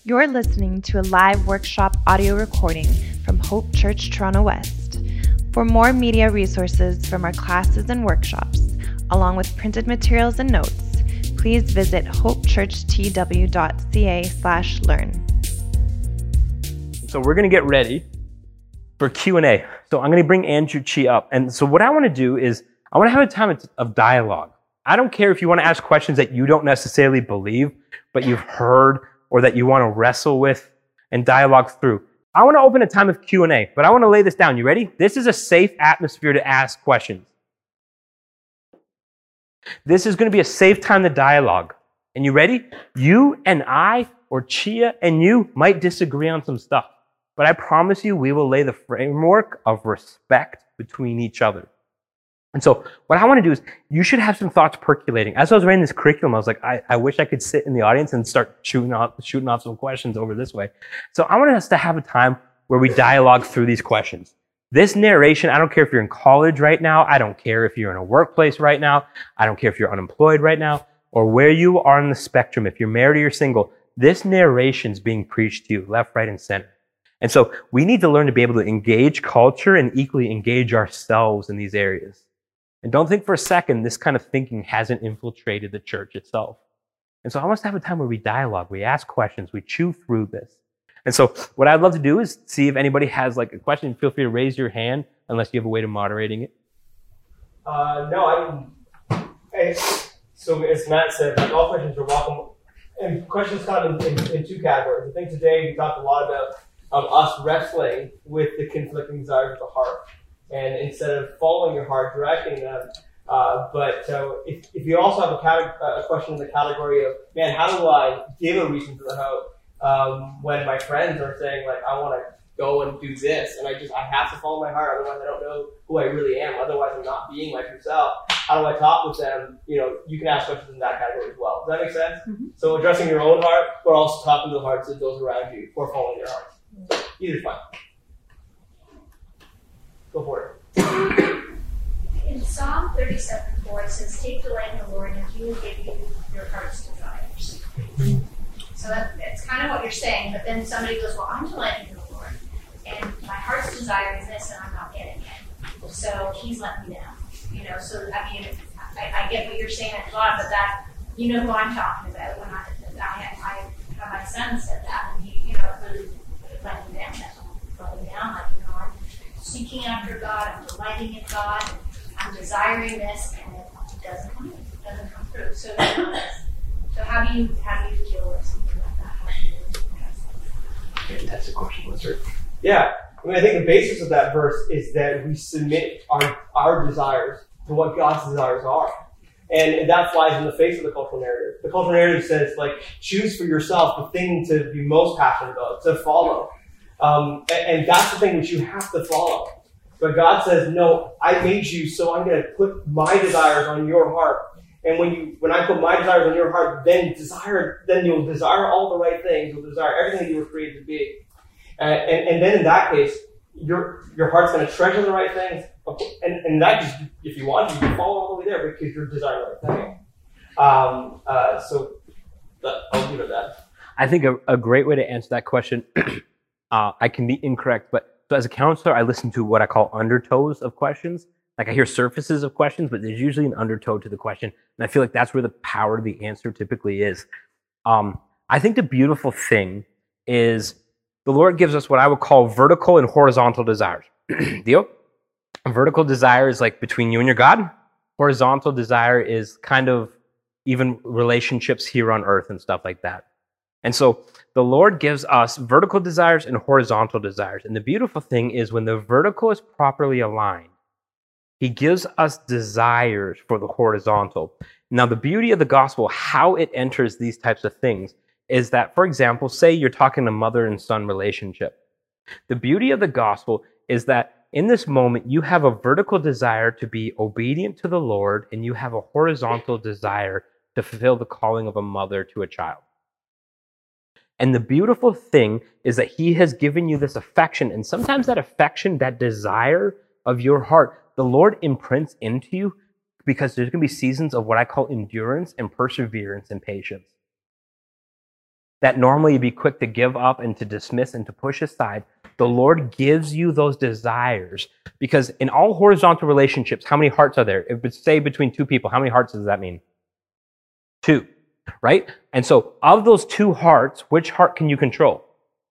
You're listening to a live workshop audio recording from Hope Church Toronto West. For more media resources from our classes and workshops, along with printed materials and notes, please visit hopechurchtw.ca/learn. So we're going to get ready for Q&A. So I'm going to bring Andrew Chi up. And so what I want to do is I want to have a time of dialogue. I don't care if you want to ask questions that you don't necessarily believe, but you've heard or that you want to wrestle with and dialogue through. I want to open a time of Q&A, but I want to lay this down. You ready? This is a safe atmosphere to ask questions. This is going to be a safe time to dialogue. And you ready? You and I, or Chia and you, might disagree on some stuff, but I promise you we will lay the framework of respect between each other. And so what I want to do is, you should have some thoughts percolating. As I was writing this curriculum, I was like, I wish I could sit in the audience and start shooting off some questions over this way. So I want us to have a time where we dialogue through these questions. This narration, I don't care if you're in college right now. I don't care if you're in a workplace right now. I don't care if you're unemployed right now, or where you are on the spectrum. If you're married or you're single, this narration is being preached to you, left, right, and center. And so we need to learn to be able to engage culture and equally engage ourselves in these areas. And don't think for a second this kind of thinking hasn't infiltrated the church itself. And so I want us to have a time where we dialogue, we ask questions, we chew through this. And so what I'd love to do is see if anybody has like a question. Feel free to raise your hand unless you have a way of moderating it. So as Matt said, like, all questions are welcome. And questions come in two categories. I think today we talked a lot about us wrestling with the conflicting desires of the heart. And instead of following your heart, directing them. If you also have a question in the category of, man, how do I give a reason for the hope when my friends are saying, like, I want to go and do this, and I have to follow my heart, otherwise I don't know who I really am, otherwise I'm not being like yourself. How do I talk with them? You can ask questions in that category as well. Does that make sense? Mm-hmm. So addressing your own heart, but also talking to the hearts of those around you for following your heart. Either's fine. Go for it. In Psalm 37:4, it says, "Take delight in the Lord, and He will give you your heart's desires." So that's kind of what you're saying, but then somebody goes, well, I'm delighting in the Lord, and my heart's desire is this, and I'm not getting it. So He's letting me down. So I mean, I get what you're saying at God, but that, you know who I'm talking about. When I my son said that, and he, really let me down. Let me down, like, I'm seeking after God, I'm delighting in God, I'm desiring this, and it doesn't come through. So how do you deal with something like that? How do you address that? Fantastic question, Lizard. Yeah. I think the basis of that verse is that we submit our desires to what God's desires are. And that flies in the face of the cultural narrative. The cultural narrative says, like, choose for yourself the thing to be most passionate about, to follow. And that's the thing which you have to follow. But God says, no, I made you, so I'm going to put my desires on your heart. And when I put my desires on your heart, then you'll desire all the right things. You'll desire everything that you were created to be. And then in that case, your heart's going to treasure the right things. And that just, if you want, you can follow all the way there because you're desiring the right thing. I'll leave it at that. I think a great way to answer that question, I can be incorrect, but so as a counselor, I listen to what I call undertows of questions. Like, I hear surfaces of questions, but there's usually an undertow to the question. And I feel like that's where the power of the answer typically is. I think the beautiful thing is the Lord gives us what I would call vertical and horizontal desires. Deal? A vertical desire is like between you and your God. Horizontal desire is kind of even relationships here on earth and stuff like that. And so the Lord gives us vertical desires and horizontal desires. And the beautiful thing is when the vertical is properly aligned, He gives us desires for the horizontal. Now, the beauty of the gospel, how it enters these types of things, is that, for example, say you're talking a mother and son relationship. The beauty of the gospel is that in this moment, you have a vertical desire to be obedient to the Lord, and you have a horizontal desire to fulfill the calling of a mother to a child. And the beautiful thing is that He has given you this affection, and sometimes that affection, that desire of your heart, the Lord imprints into you because there's going to be seasons of what I call endurance and perseverance and patience. that normally you'd be quick to give up and to dismiss and to push aside, the Lord gives you those desires. Because in all horizontal relationships, how many hearts are there? If it's, say, between two people, how many hearts does that mean? 2, right? And so of those 2 hearts, which heart can you control?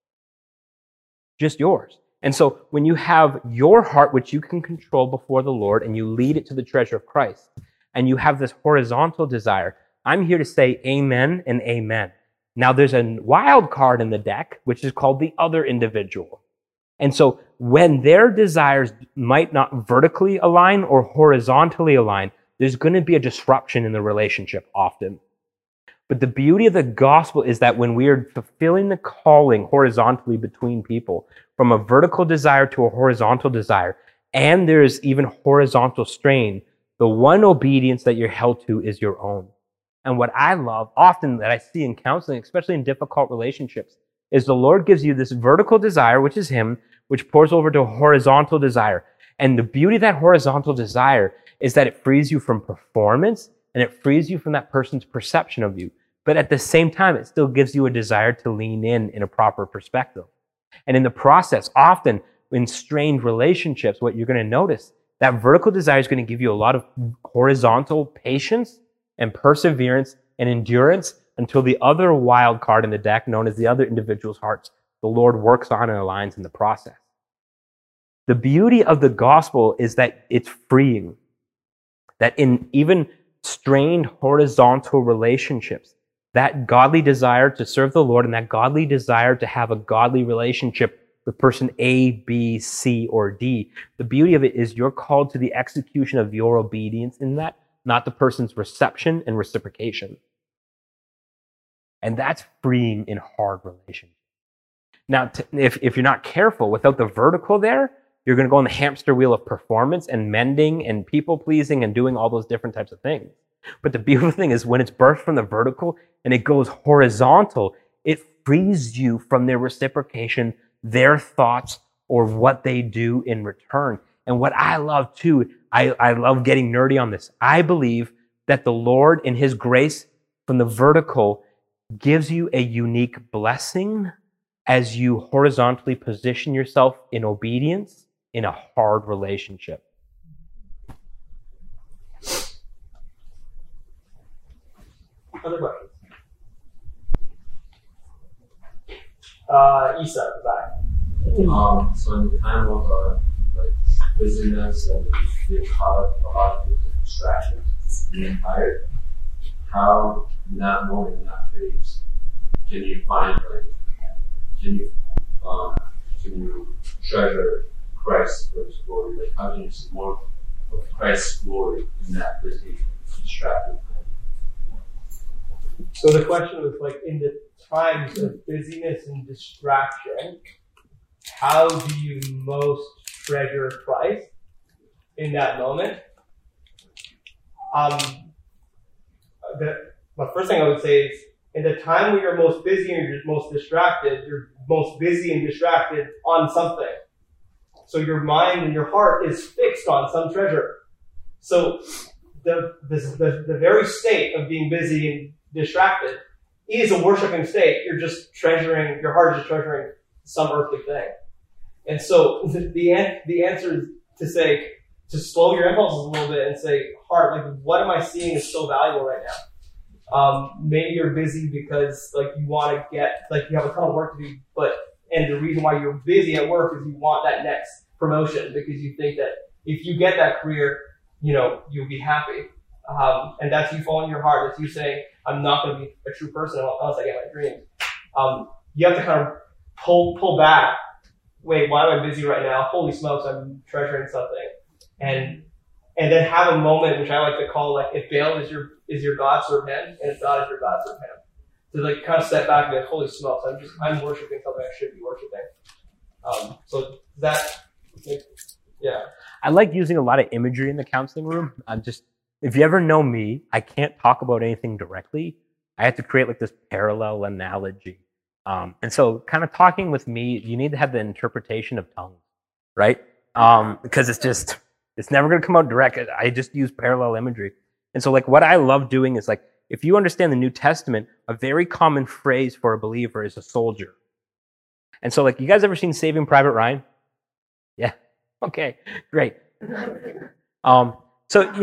Just yours. And so when you have your heart, which you can control before the Lord, and you lead it to the treasure of Christ, and you have this horizontal desire, I'm here to say amen and amen. Now there's a wild card in the deck, which is called the other individual. And so when their desires might not vertically align or horizontally align, there's going to be a disruption in the relationship often. But the beauty of the gospel is that when we are fulfilling the calling horizontally between people, from a vertical desire to a horizontal desire, and there's even horizontal strain, the one obedience that you're held to is your own. And what I love often that I see in counseling, especially in difficult relationships, is the Lord gives you this vertical desire, which is Him, which pours over to a horizontal desire. And the beauty of that horizontal desire is that it frees you from performance and it frees you from that person's perception of you. But at the same time, it still gives you a desire to lean in a proper perspective. And in the process, often in strained relationships, what you're going to notice, that vertical desire is going to give you a lot of horizontal patience and perseverance and endurance until the other wild card in the deck, known as the other individual's hearts, the Lord works on and aligns in the process. The beauty of the gospel is that it's freeing. That in even strained horizontal relationships, that godly desire to serve the Lord and that godly desire to have a godly relationship with person A, B, C, or D, the beauty of it is you're called to the execution of your obedience in that, not the person's reception and reciprocation. And that's freeing in hard relationships. Now, if you're not careful, without the vertical there, you're going to go on the hamster wheel of performance and mending and people-pleasing and doing all those different types of things. But the beautiful thing is when it's birthed from the vertical and it goes horizontal, it frees you from their reciprocation, their thoughts, or what they do in return. And what I love too, I love getting nerdy on this. I believe that the Lord in His grace from the vertical gives you a unique blessing as you horizontally position yourself in obedience in a hard relationship. Other questions? Isa, at the back. So in the time of like busyness and being caught up in a lot of different distractions, being tired, how in that moment, in that phase, can you find can you treasure Christ for His glory? Like how can you see more of Christ's glory in that busy, distracted time? So the question was like, in the times of busyness and distraction, how do you most treasure Christ in that moment? The first thing I would say is, in the time when you're most busy and you're most distracted, you're most busy and distracted on something. So your mind and your heart is fixed on some treasure. So the very state of being busy and distracted is a worshiping state. You're just treasuring, your heart is just treasuring some earthly thing. And so the answer is to slow your impulses a little bit and say, heart, like, what am I seeing is so valuable right now? Maybe you're busy because like you want to get, like you have a ton of work to do, and the reason why you're busy at work is you want that next promotion because you think that if you get that career, you'll be happy. And that's you following your heart. That's you saying, I'm not going to be a true person unless I get my dreams. You have to kind of pull back. Wait, why am I busy right now? Holy smokes, I'm treasuring something. And then have a moment, which I like to call, like, if Baal is your God, serve him, and if God is your God, serve him. To like kind of step back and be like, holy smokes, I'm worshiping something I should be worshiping. So that, yeah. I like using a lot of imagery in the counseling room. If you ever know me, I can't talk about anything directly. I have to create like this parallel analogy. And so kind of talking with me, you need to have the interpretation of tongues, right? Because it's never going to come out direct. I just use parallel imagery. And so like what I love doing is like, if you understand the New Testament, a very common phrase for a believer is a soldier. And so, like, you guys ever seen Saving Private Ryan? Yeah. Okay, great. So,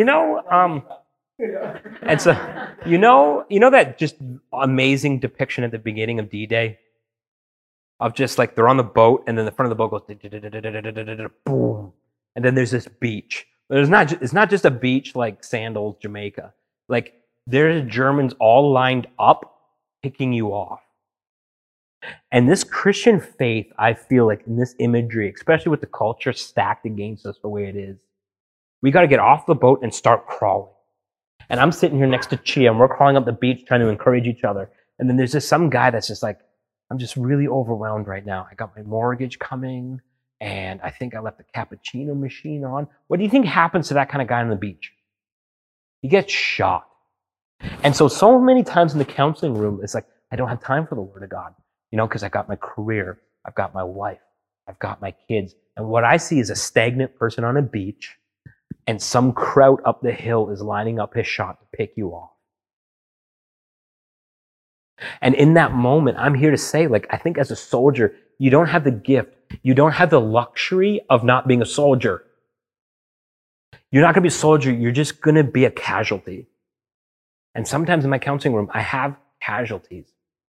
and so, you know that just amazing depiction at the beginning of D-Day? Of just like, they're on the boat, and then the front of the boat goes, boom. And then there's this beach. It's not just a beach like Sandals, Jamaica. Like, there's Germans all lined up, picking you off. And this Christian faith, I feel like in this imagery, especially with the culture stacked against us the way it is, we got to get off the boat and start crawling. And I'm sitting here next to Chia, and we're crawling up the beach trying to encourage each other. And then there's just some guy that's just like, I'm just really overwhelmed right now. I got my mortgage coming, and I think I left the cappuccino machine on. What do you think happens to that kind of guy on the beach? He gets shot. And so many times in the counseling room, it's like, I don't have time for the Word of God, because I got my career, I've got my wife, I've got my kids. And what I see is a stagnant person on a beach, and some crowd up the hill is lining up his shot to pick you off. And in that moment, I'm here to say, like, I think as a soldier, you don't have the gift, you don't have the luxury of not being a soldier. You're not going to be a soldier, you're just going to be a casualty. And sometimes in my counseling room, I have casualties.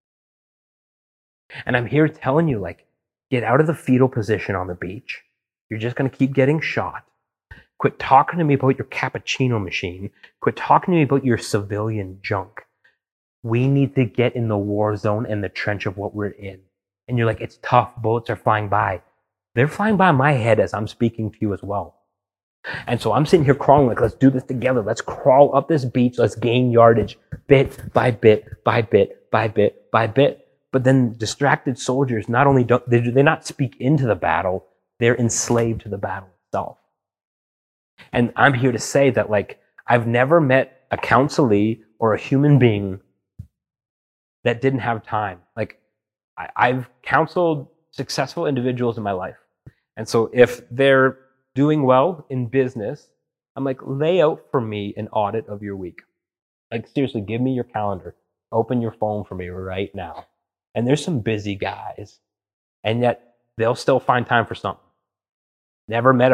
And I'm here telling you, like, get out of the fetal position on the beach. You're just going to keep getting shot. Quit talking to me about your cappuccino machine. Quit talking to me about your civilian junk. We need to get in the war zone and the trench of what we're in. And you're like, it's tough. Bullets are flying by. They're flying by my head as I'm speaking to you as well. And so I'm sitting here crawling like, let's do this together. Let's crawl up this beach. Let's gain yardage bit by bit by bit by bit by bit. But then distracted soldiers, not only do they not speak into the battle, they're enslaved to the battle itself. And I'm here to say that, like, I've never met a counselee or a human being that didn't have time. Like, I've counseled successful individuals in my life. And so if they're doing well in business, I'm like, lay out for me an audit of your week. Like, seriously, give me your calendar. Open your phone for me right now. And there's some busy guys, and yet they'll still find time for something. Never met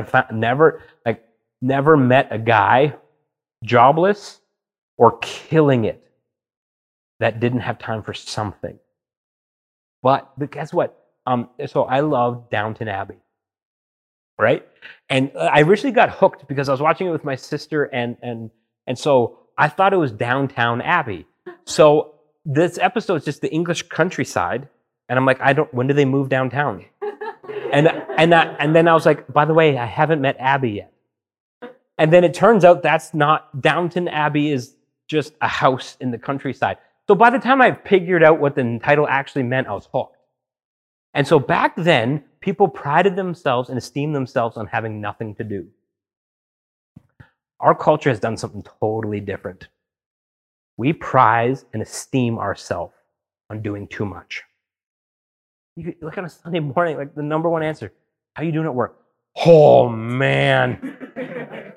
a guy jobless or killing it that didn't have time for something. But guess what? So I love Downton Abbey, right? And I originally got hooked because I was watching it with my sister, and so I thought it was Downtown Abbey. So this episode is just the English countryside, and I'm like, when do they move downtown? And then I was like, by the way, I haven't met Abby yet. And then it turns out that's not, Downton Abbey is just a house in the countryside. So by the time I figured out what the title actually meant, I was hooked. And so back then, people prided themselves and esteemed themselves on having nothing to do. Our culture has done something totally different. We prize and esteem ourselves on doing too much. You look on a Sunday morning, like the number one answer, how you doing at work? Oh, man.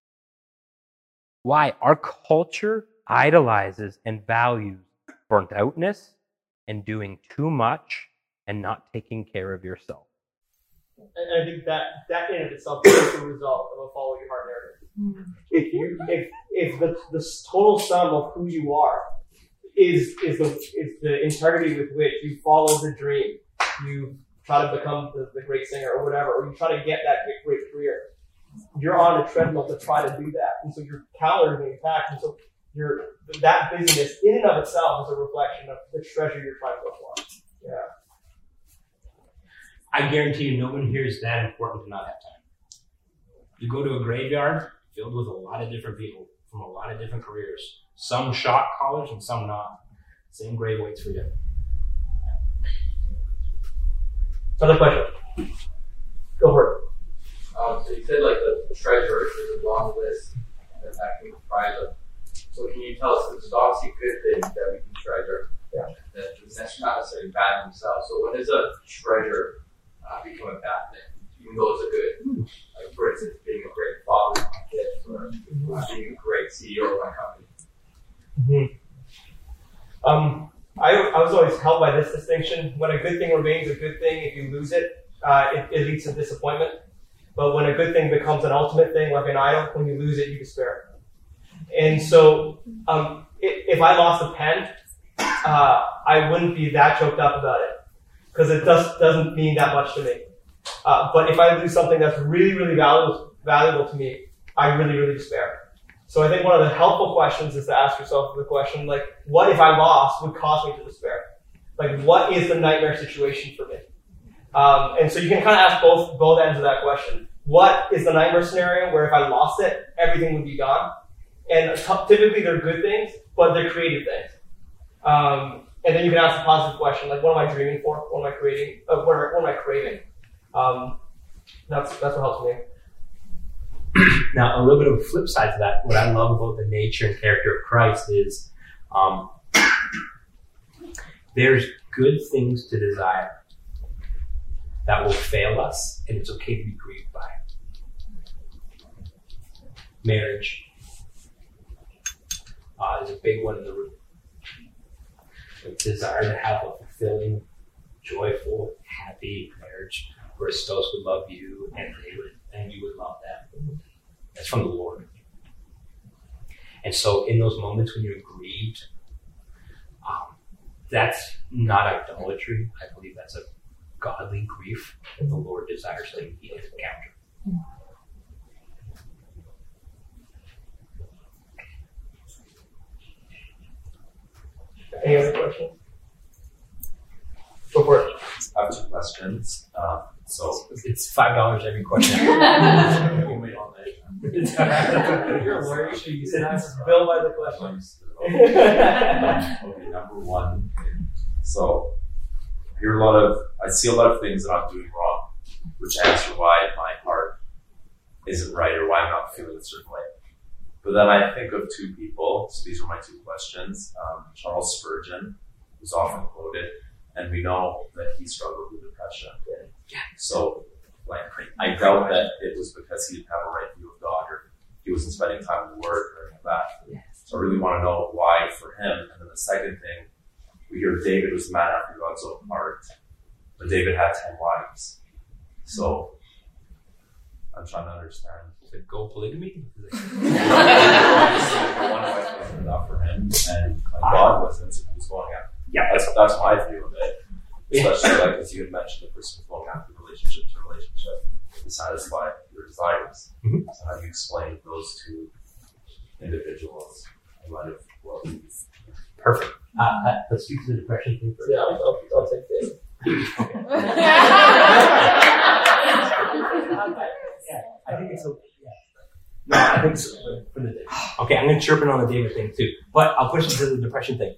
Why? Our culture idolizes and values burnt outness and doing too much and not taking care of yourself. And I think that in of itself is the result of a follow your heart narrative. If the total sum of who you are is the integrity with which you follow the dream, you try to become the great singer or whatever, or you try to get that great career, you're on a treadmill to try to do that, and so your calories are being packed, and so that busyness in and of itself is a reflection of the treasure you're trying to go for. Yeah. I guarantee you, no one here is that important to not have time. You go to a graveyard filled with a lot of different people from a lot of different careers. Some shot callers and some not. Same grave waits for you. Another question. Go for it. So you said like the treasure is a long list that can comprise of. So can you tell us there's obviously good things that we can treasure? Yeah. That's not necessarily bad themselves. So when does a treasure become a bad thing, even though it's a good? Like for instance, being a great father to my kids, or being a great CEO of my company. Mm-hmm. I was always held by this distinction. When a good thing remains a good thing, if you lose it, it leads to disappointment. But when a good thing becomes an ultimate thing, like an idol, when you lose it, you despair. And so, if I lost a pen, I wouldn't be that choked up about it, because it doesn't mean that much to me. But if I lose something that's really, really valuable to me, I really, really despair. So I think one of the helpful questions is to ask yourself the question, like, what if I lost would cause me to despair? Like, what is the nightmare situation for me? And so you can kind of ask both ends of that question. What is the nightmare scenario where if I lost it, everything would be gone? And typically they're good things, but they're creative things. And then you can ask the positive question, like, what am I dreaming for? What am I creating? What am I craving? That's what helps me. Now, a little bit of a flip side to that, what I love about the nature and character of Christ is there's good things to desire that will fail us, and it's okay to be grieved by it. Marriage is a big one in the room. The desire to have a fulfilling, joyful, happy marriage where a spouse would love you and you would love them. That's from the Lord. And so in those moments when you're grieved, that's not idolatry. I believe that's a godly grief that the Lord desires to encounter. Any other questions? Go for it. I have 2 questions. So It's $5 every question. we'll wait all night. You're a lawyer, you should use it as bill by the questions. Okay, number 1. So I see a lot of things that I'm doing wrong, which answer why my heart isn't right or why I'm not feeling a certain way. But then I think of 2 people. So these are my 2 questions. Charles Spurgeon, who's often quoted, and we know that he struggled with depression. So, I doubt that it was because he didn't have a right view of God or he wasn't spending time in the Word or anything like that. So I really want to know why for him. And then the second thing, we hear David was a man after God's own heart, but David had 10 wives. So I'm trying to understand. Like, go polygamy? One wife wasn't enough for him, and God wasn't, so he was going after. Yeah, that's my view of it. Especially as you had mentioned, the person going after relationship to relationship to satisfy your desires. Mm-hmm. So how do you explain those 2 individuals in light of what we Perfect. Let's speak to the depression thing first. Yeah, I'll take this. I think it's No, I think so. For the okay, I'm going to chirp in on the David thing too, but I'll push it to the depression thing.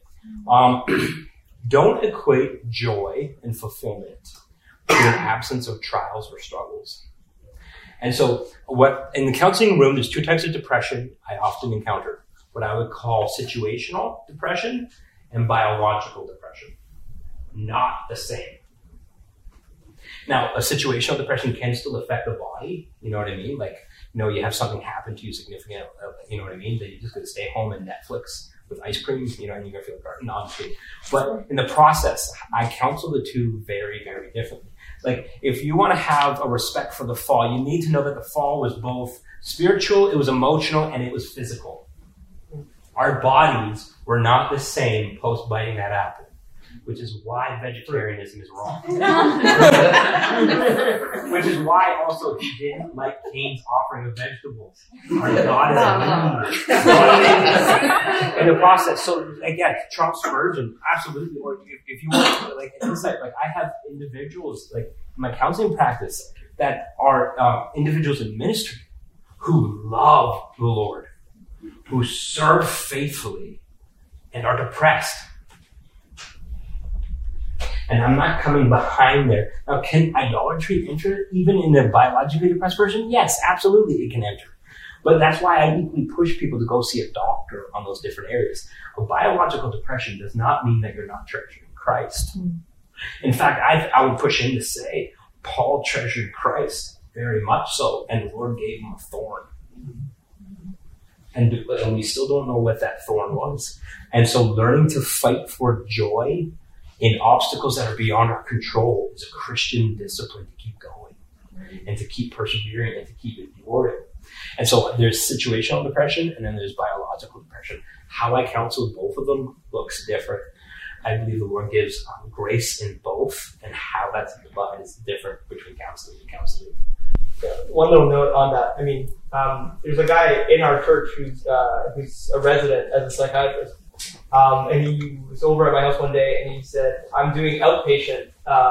Don't equate joy and fulfillment to an absence of trials or struggles. And so, what in the counseling room, there's 2 types of depression I often encounter: what I would call situational depression and biological depression. Not the same. Now, a situational depression can still affect the body. You know what I mean? Like, you have something happen to you significant. You know what I mean? That you're just going to stay home and Netflix with ice cream. And you're going to feel like, no, I'm kidding. But in the process, I counsel the 2 very, very differently. Like, if you want to have a respect for the fall, you need to know that the fall was both spiritual, it was emotional, and it was physical. Our bodies were not the same post biting that apple, which is why vegetarianism is wrong. Which is why also he didn't like Cain's offering of vegetables. Our God is in the process. So again, Charles Spurgeon, absolutely. Or if you want like an insight, like I have individuals like in my counseling practice that are individuals in ministry who love the Lord, who serve faithfully, and are depressed. And I'm not coming behind there. Now, can idolatry enter even in a biologically depressed person? Yes, absolutely it can enter. But that's why I equally push people to go see a doctor on those different areas. A biological depression does not mean that you're not treasuring Christ. In fact, I would push him to say, Paul treasured Christ very much so, and the Lord gave him a thorn. and we still don't know what that thorn was. And so learning to fight for joy in obstacles that are beyond our control is a Christian discipline to keep going and to keep persevering and to keep enduring. And so there's situational depression and then there's biological depression. How I counsel both of them looks different. I believe the Lord gives grace in both, and how that's divided is different between counseling and counseling. Yeah, one little note on that. I mean, there's a guy in our church who's a resident as a psychiatrist, and he was over at my house one day, and he said, "I'm doing outpatient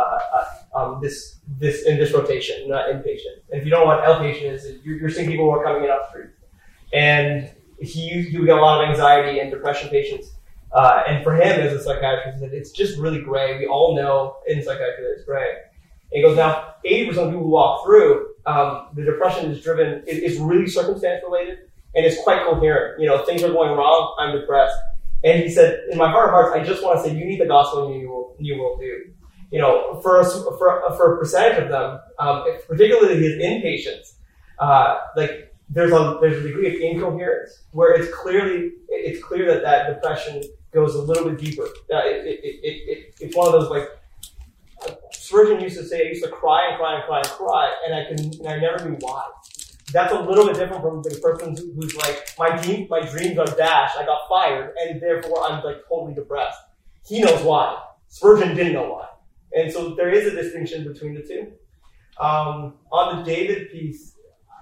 this rotation, not inpatient. And if you don't know what outpatient is, you're seeing people who are coming in off the street, and he would get a lot of anxiety and depression patients." And for him as a psychiatrist, he said, it's just really gray. We all know in psychiatry that it's gray. And he goes, now, 80% of people who walk through, the depression is driven, it's really circumstance related, and it's quite coherent. You know, things are going wrong, I'm depressed. And he said, in my heart of hearts, I just want to say, you need the gospel and you will do. You know, for a percentage of them, particularly his inpatients, like there's a degree of incoherence where it's clear that depression goes a little bit deeper. It's one of those, like, Spurgeon used to say, I used to cry and cry and cry and cry, and I never knew why. That's a little bit different from the person who's like, my dreams are dashed, I got fired, and therefore I'm like totally depressed. He knows why. Spurgeon didn't know why. And so there is a distinction between the two. On the David piece,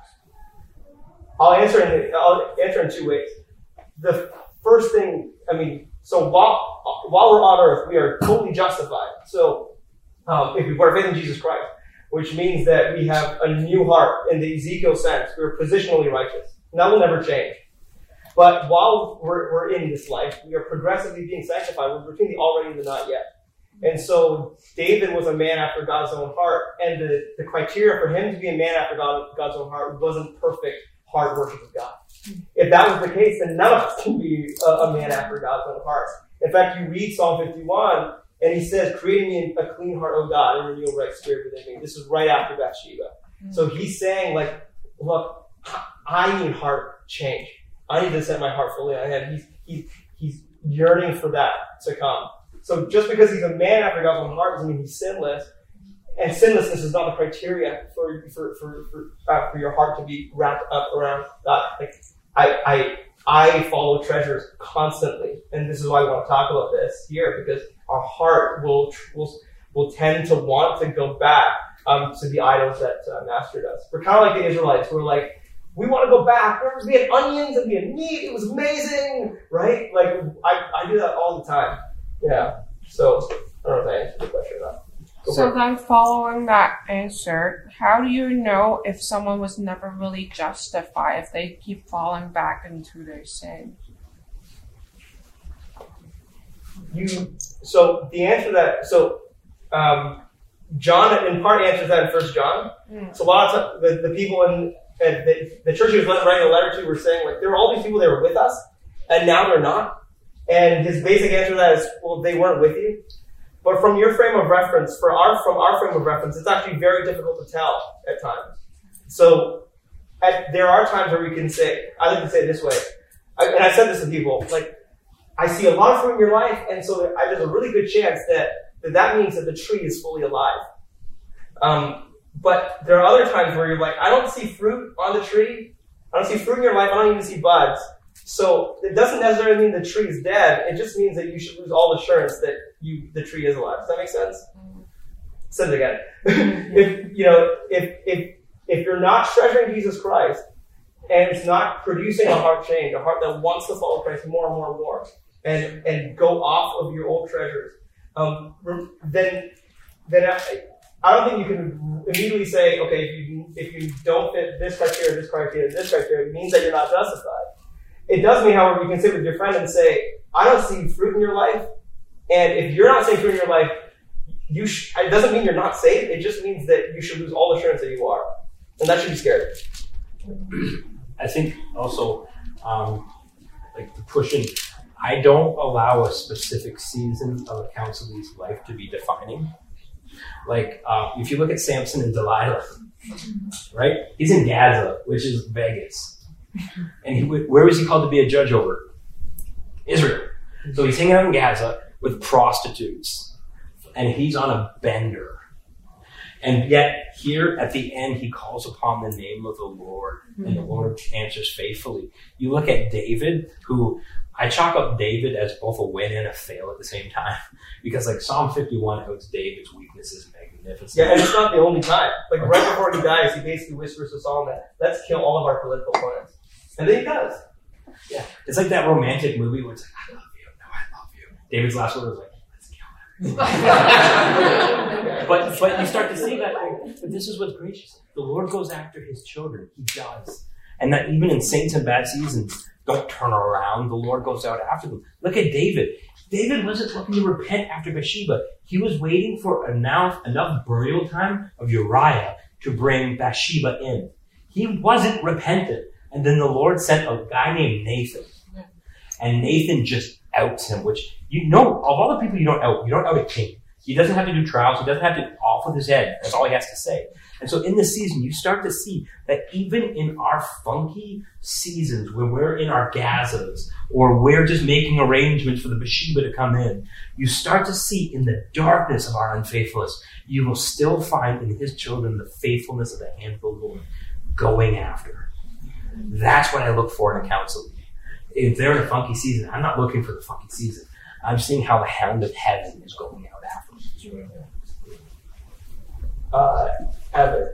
I'll answer in two ways. The first thing, so while we're on earth, we are totally justified. So if we put our faith in Jesus Christ, which means that we have a new heart in the Ezekiel sense, we're positionally righteous. And that will never change. But while we're in this life, we are progressively being sanctified. We're between the already and the not yet. And so David was a man after God's own heart, and the criteria for him to be a man after God's own heart wasn't perfect hard worship of God. If that was the case, then none of us can be a man after God's own heart. In fact, you read Psalm 51, and he says, create me a clean heart, O God, and renew a right spirit within me. This is right after Bathsheba. Mm-hmm. So he's saying, like, look, I need heart change. I need to set my heart fully on him. He's yearning for that to come. So just because he's a man after God's own heart doesn't mean he's sinless. And sinlessness is not the criteria for your heart to be wrapped up around God. Like, I follow treasures constantly, and this is why I want to talk about this here, because our heart will tend to want to go back to the idols that mastered us. We're kind of like the Israelites. We're like, we want to go back. Remember, we had onions and we had meat. It was amazing, right? Like, I do that all the time. Yeah. So I don't know if I answered the question or not. So then, following that answer, how do you know if someone was never really justified if they keep falling back into their sin? So the answer to that, John in part answers that in 1 John. Mm. So a lot of times the people in the church he was writing a letter to were saying, like, there were all these people that were with us, and now they're not. And his basic answer to that is, well, they weren't with you. But from your frame of reference, from our frame of reference, it's actually very difficult to tell at times. So there are times where we can say, I like to say it this way, and I said this to people, like, I see a lot of fruit in your life, and so there's a really good chance that means that the tree is fully alive. But there are other times where you're like, I don't see fruit on the tree, I don't see fruit in your life, I don't even see buds. So it doesn't necessarily mean the tree is dead. It just means that you should lose all assurance that the tree is alive. Does that make sense? Say it again. If you're not treasuring Jesus Christ and it's not producing a heart change, a heart that wants to follow Christ more and more and more, and go off of your old treasures, then I don't think you can immediately say, okay, if you don't fit this criteria, it means that you're not justified. It does mean, however, you can sit with your friend and say, I don't see fruit in your life. And if you're not seeing fruit in your life, it doesn't mean you're not saved. It just means that you should lose all assurance that you are. And that should be scary. I think also, like the pushing, I don't allow a specific season of a counselee's life to be defining. Like, if you look at Samson and Delilah, right? He's in Gaza, which is Vegas. And where was he called to be a judge over? Israel. So he's hanging out in Gaza with prostitutes, and he's on a bender. And yet, here at the end, he calls upon the name of the Lord, and the Lord answers faithfully. You look at David, who I chalk up David as both a win and a fail at the same time, because like Psalm 51 outs David's weaknesses magnificently. Yeah, and it's not the only time. Like right before he dies, he basically whispers to Solomon, "Let's kill all of our political opponents," and then he does. Yeah, it's like that romantic movie where it's like, "I love you, no, I love you." David's last word was like, "Let's kill them." But you start to see that. But this is what's gracious. The Lord goes after His children. He does, and that even in saints and bad seasons, don't turn around. The Lord goes out after them. Look at David. David wasn't looking to repent after Bathsheba. He was waiting for enough burial time of Uriah to bring Bathsheba in. He wasn't repentant. And then the Lord sent a guy named Nathan. And Nathan just outs him, which, of all the people you don't out a king. He doesn't have to do trials. He doesn't have to off with his head. That's all he has to say. And so in this season, you start to see that even in our funky seasons, when we're in our Gazas, or we're just making arrangements for the Bathsheba to come in, you start to see in the darkness of our unfaithfulness, you will still find in His children the faithfulness of the hand of the Lord going after. That's what I look for in a counseling. If they're in a funky season, I'm not looking for the funky season. I'm seeing how the hound of heaven is going out after them. Evan.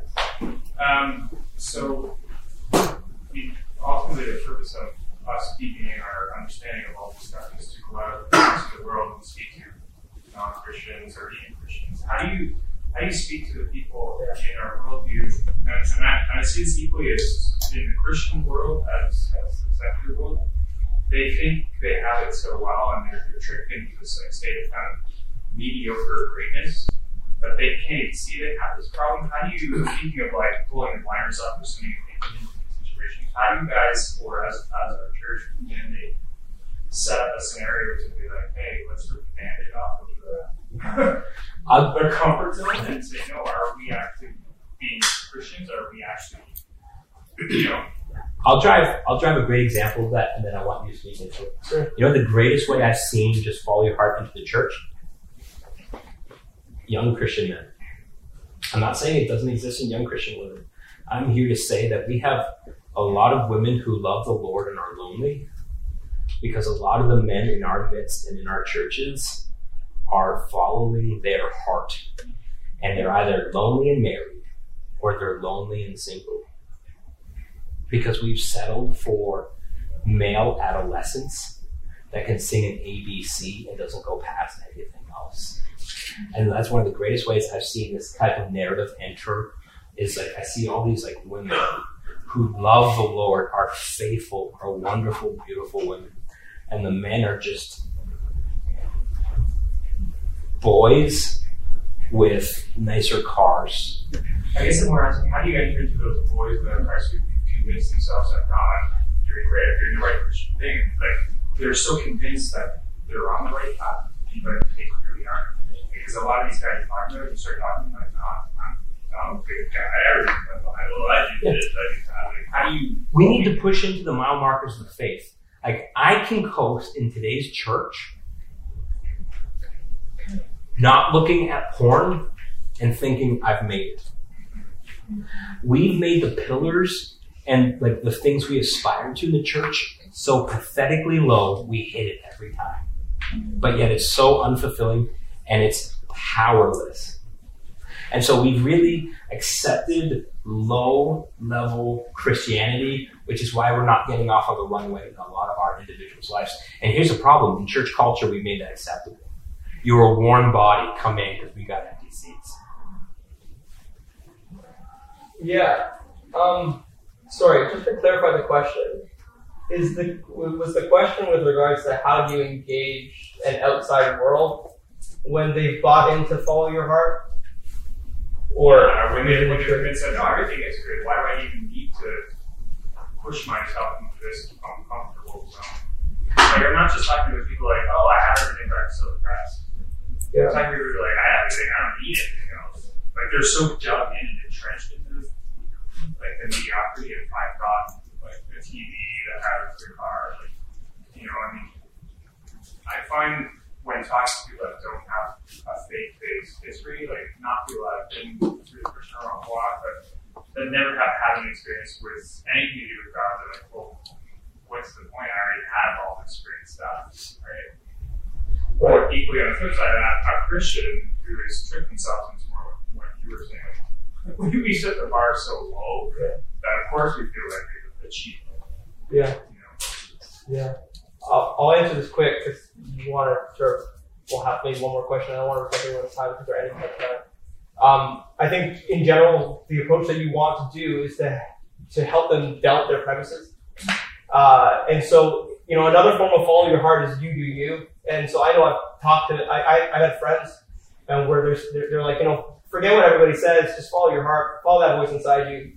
So, ultimately, the purpose of us deepening our understanding of all this stuff is to go out into the world and speak to non-Christians or even Christians. How do you speak to the people in our worldview? And I see this equally as in the Christian world as the secular world. They think they have it so well, and they're tricked into this state of kind of mediocre greatness. But they can't even see they have this problem. How do you, speaking of like pulling the blinders up or something in these situations, how do you guys, or as our church, they set up a scenario to be like, hey, let's rip the Band-Aid off of their comfort zone and say, no, are we actually being Christians? Or are we actually, I'll drive a great example of that, and then I want you to speak into it. Sure. You know the greatest way I've seen just follow your heart into the church? Young Christian men. I'm not saying it doesn't exist in young Christian women. I'm here to say that we have a lot of women who love the Lord and are lonely, because a lot of the men in our midst and in our churches are following their heart. And they're either lonely and married, or they're lonely and single. Because we've settled for male adolescents that can sing an ABC and doesn't go past anything else. And that's one of the greatest ways I've seen this type of narrative enter, is like I see all these like women who love the Lord, are faithful, are wonderful, beautiful women. And the men are just boys with nicer cars. I guess I'm more asking, how do you enter into those boys that are actually convinced themselves that I'm doing great, I'm doing the right Christian thing? Like, they're so convinced that they're on the right path, but they clearly aren't. Because a lot of these guys you talk about, you start talking like, I'm a good guy, everything, I do this, I do that. Like, how do you... We need to push into the mile markers of faith. Like, I can coast in today's church not looking at porn and thinking I've made it. We've made the pillars and like the things we aspire to in the church so pathetically low, we hit it every time. But yet it's so unfulfilling and it's powerless. And so we've really accepted low-level Christianity, which is why we're not getting off on the runway in a lot of our individuals' lives. And here's the problem. In church culture, we made that acceptable. You're a worn body. Come in because we got empty seats. Yeah. Sorry, just to clarify the question, was the question with regards to how do you engage an outside world when they bought into follow your heart? Or when they said, no, everything is good, why do I even need to push myself into this uncomfortable zone? Like, I'm not just talking to people like, oh, I have everything, but I'm still depressed. Yeah. I'm talking to people who are like, I have everything, I don't need anything else. Like, they're so dug in and entrenched into like the mediocrity of my thought. Like, TV that has the car. Like, you know, I mean, I find when talking to people that don't have a faith-based history, like not people that have been through the Christian walk, but that never have had an experience with anything to do with God, they're like, well, what's the point? I already have all this great stuff, right? Or equally on the flip side of that, a Christian who is tricking themselves into more what you were saying. We set the bar so low that of course we feel like we've achieved it. Yeah. You know? Yeah. I'll answer this quick because you want to sort of, we'll have maybe one more question. I don't want to respect everyone's time because they're ending at time. I think in general, the approach that you want to do is to help them develop their premises. And so, you know, another form of follow your heart is you do you. And so I know I've talked to, I've had friends where they're like, you know, forget what everybody says, just follow your heart, follow that voice inside you,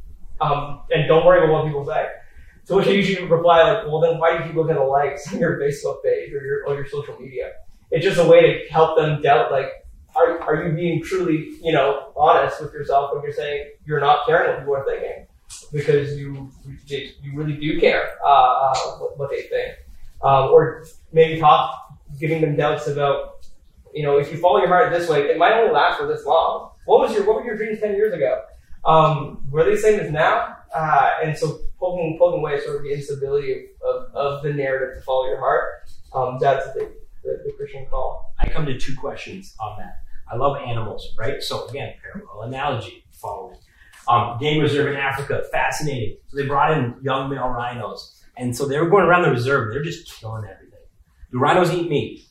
and don't worry about what people say. So which I usually reply like, well then why do you keep looking at the likes on your Facebook page or your social media? It's just a way to help them doubt, like, are you being truly, you know, honest with yourself when you're saying you're not caring what people are thinking? Because you really do care what they think. Or maybe giving them doubts about, you know, if you follow your heart this way, it might only last for this long. What were your dreams 10 years ago? Were they the same as now? And so poking away sort of the instability of the narrative to follow your heart, that's the Christian call. I come to two questions on that. I love animals, right? So again, parallel analogy following. Game reserve in Africa, fascinating. So they brought in young male rhinos. And so they were going around the reserve, and they're just killing everything. Do rhinos eat meat?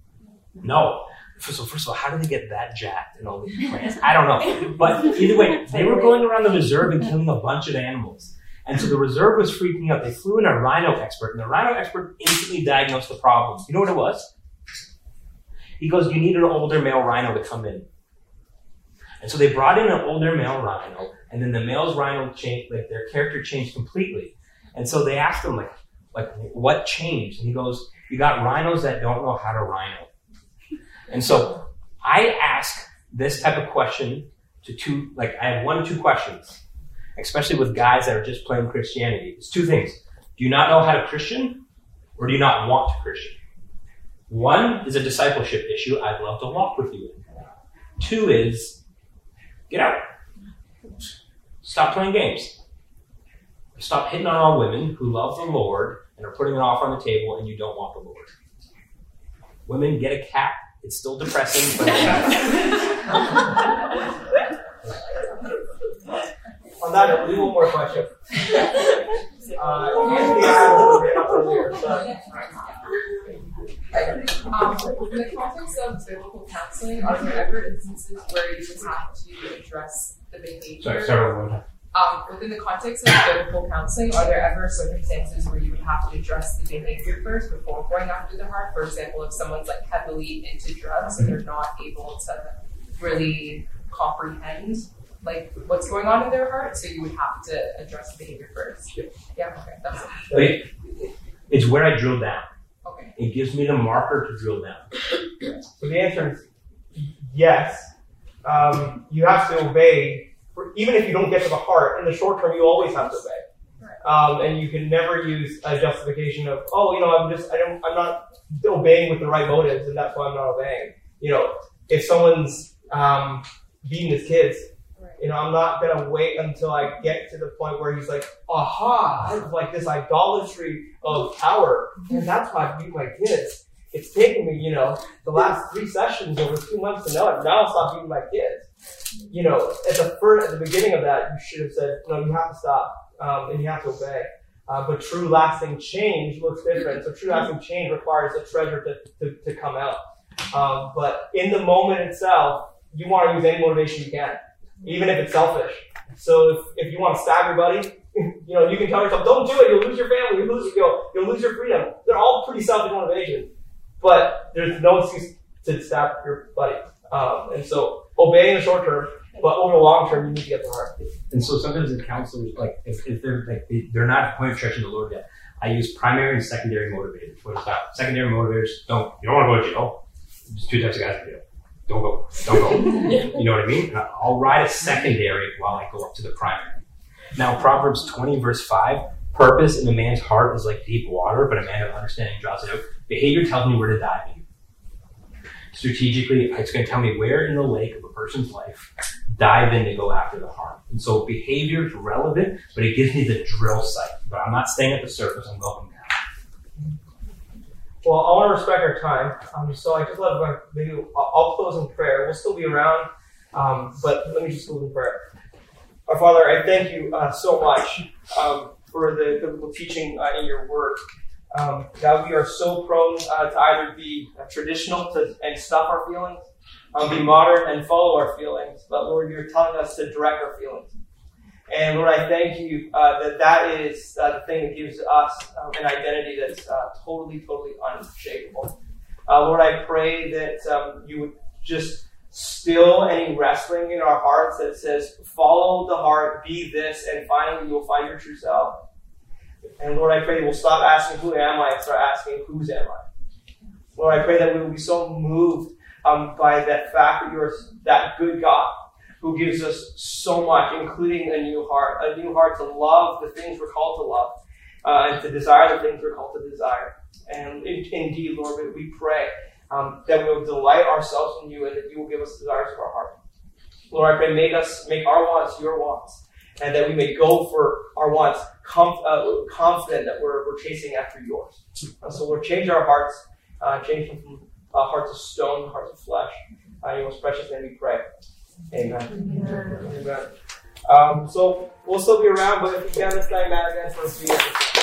No. So first of all, how did they get that jacked and all these plants? I don't know. But either way, they were going around the reserve and killing a bunch of animals. And so the reserve was freaking out. They flew in a rhino expert, and the rhino expert instantly diagnosed the problem. You know what it was? He goes, you need an older male rhino to come in. And so they brought in an older male rhino, and then the male's rhino changed, like their character changed completely. And so they asked him, like what changed? And he goes, you got rhinos that don't know how to rhino. And so I ask this type of question to I have 1 or 2 questions, especially with guys that are just playing Christianity. It's 2 things. Do you not know how to Christian, or do you not want to Christian? 1 is a discipleship issue. I'd love to walk with you. 2 is, get out. Stop playing games. Stop hitting on all women who love the Lord and are putting it off on the table and you don't want the Lord. Women, get a cat. It's still depressing, but On that note, we have one more question. Anthony, I will get up earlier. In the context of biblical counseling, are there ever instances where you just have to address the behavior? Sorry. Within the context of biblical counseling, are there ever circumstances where you would have to address the behavior first before going after the heart? For example, if someone's like heavily into drugs and they're not able to really comprehend like what's going on in their heart, so you would have to address the behavior first. Yeah, okay, that's it. It's where I drill down. Okay. It gives me the marker to drill down. So the answer is yes. You have to obey. Even if you don't get to the heart, in the short term, you always have to obey. Right. And you can never use a justification of, I'm not obeying with the right motives, and that's why I'm not obeying. You know, if someone's beating his kids, you know, I'm not gonna wait until I get to the point where he's like, aha, I have like this idolatry of power, and that's why I beat my kids. It's taken me, you know, the last 3 sessions over 2 months to know it. Now I'll stop beating my kids. You know, at the beginning of that, you should have said, no, you have to stop, and you have to obey. But true lasting change looks different. So true lasting change requires a treasure to come out. But in the moment itself, you want to use any motivation you can, even if it's selfish. So if you want to stab your buddy, you know, you can tell yourself, don't do it, you'll lose your family, you'll lose your freedom. They're all pretty selfish motivations. But there's no excuse to stab your buddy. And so obey in the short term, but over the long term, you need to get the heart. And so sometimes the counselors, like if they're like they're not at the point of trusting the Lord yet, I use primary and secondary motivators. What is that? Secondary motivators, you don't want to go to jail. There's 2 types of guys in jail. Don't go. You know what I mean? I'll ride a secondary while I go up to the primary. Now, Proverbs 20 verse 5 Purpose in a man's heart is like deep water, but a man of understanding draws it out. Behavior tells me where to dive in. Strategically, it's going to tell me where in the lake of a person's life dive in to go after the heart. And so behavior is relevant, but it gives me the drill site. But I'm not staying at the surface, I'm going down. Well, I want to respect our time. So I just love maybe I'll close in prayer. We'll still be around, but let me just close in prayer. Our Father, I thank you so much for the biblical teaching in your word. God, we are so prone to either be traditional and stuff our feelings, be modern and follow our feelings. But Lord, you're telling us to direct our feelings. And Lord, I thank you that is the thing that gives us an identity that's totally unshakable. Lord, I pray that you would just still any wrestling in our hearts that says, follow the heart, be this, and finally you will find your true self. And Lord, I pray that we'll stop asking, who am I, and start asking, whose am I? Lord, I pray that we will be so moved by that fact that you're that good God who gives us so much, including a new heart to love the things we're called to love, and to desire the things we're called to desire. And indeed, Lord, we pray that we will delight ourselves in you and that you will give us the desires of our heart. Lord, I pray, make our wants your wants, and that we may go for our wants confident that we're chasing after yours. So Lord, change our hearts, change them from hearts of stone, hearts of flesh. In your most precious name we pray. Amen. Amen. So we'll still be around, but if you can, this night, Matt, again for a few years.